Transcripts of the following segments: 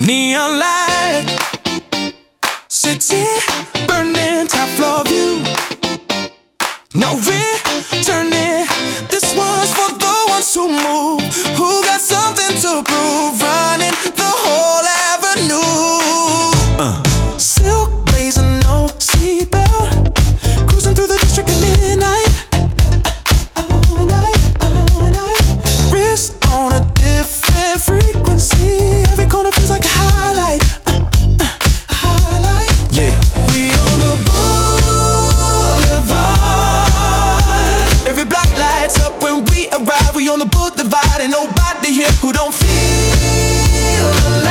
Neon light, city burning, top floor view. No returning. This one's for the ones who move, who got something to prove. Running the whole avenue. Silk blazing, no seatbelt, cruising through the district at midnight. Wrist on a different frequency. Every corner feels like a highlight. Yeah, we on the boulevard. Every block lights up when we arrive. We on the boulevard, and nobody here who don't feel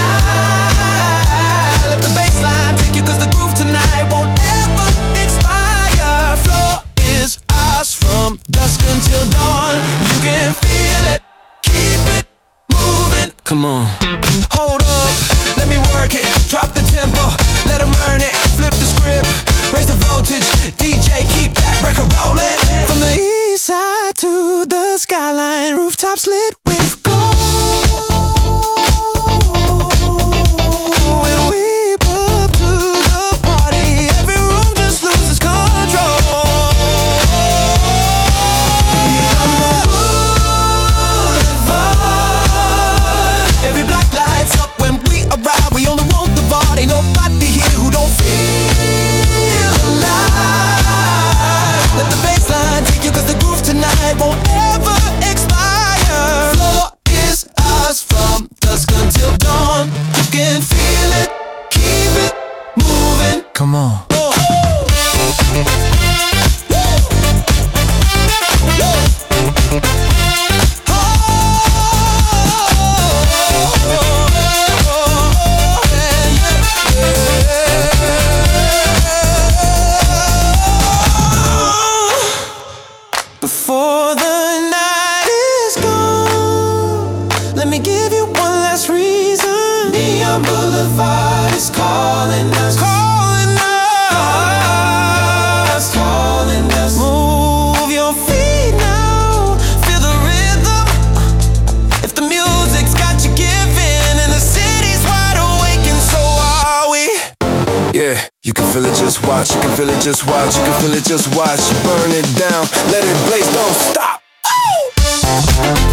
alive. Let the bassline take you, cause the groove tonight won't ever expire. Floor is ours from dusk until dawn. You can feel it, keep it moving. Come on. Hold up, let me work it. Drop the tempo, let them earn it. Flip the script, raise the voltage. DJ, keep that record rolling. From the east side to the skyline, rooftops lit with gold. When we pull up to the party, every room just loses control. Every block lights up when we arrive. We only want the bar. Ain't nobody here who don't feel alive. Let the bassline take you, cause the groove tonight won't ever expire. Floor is ours from dusk until dawn. You can feel it, keep it moving. Come on. Before the night is gone, let me give you one last reason. Neon Boulevard is calling us, calling us, calling us. Move your feet now, feel the rhythm. If the music's got you giving and the city's wide awake, and so are we. Yeah, you can feel it, just watch. You can feel it, just watch. You can feel it, just watch. Burn it down, let it blaze, don't stop. Ooh!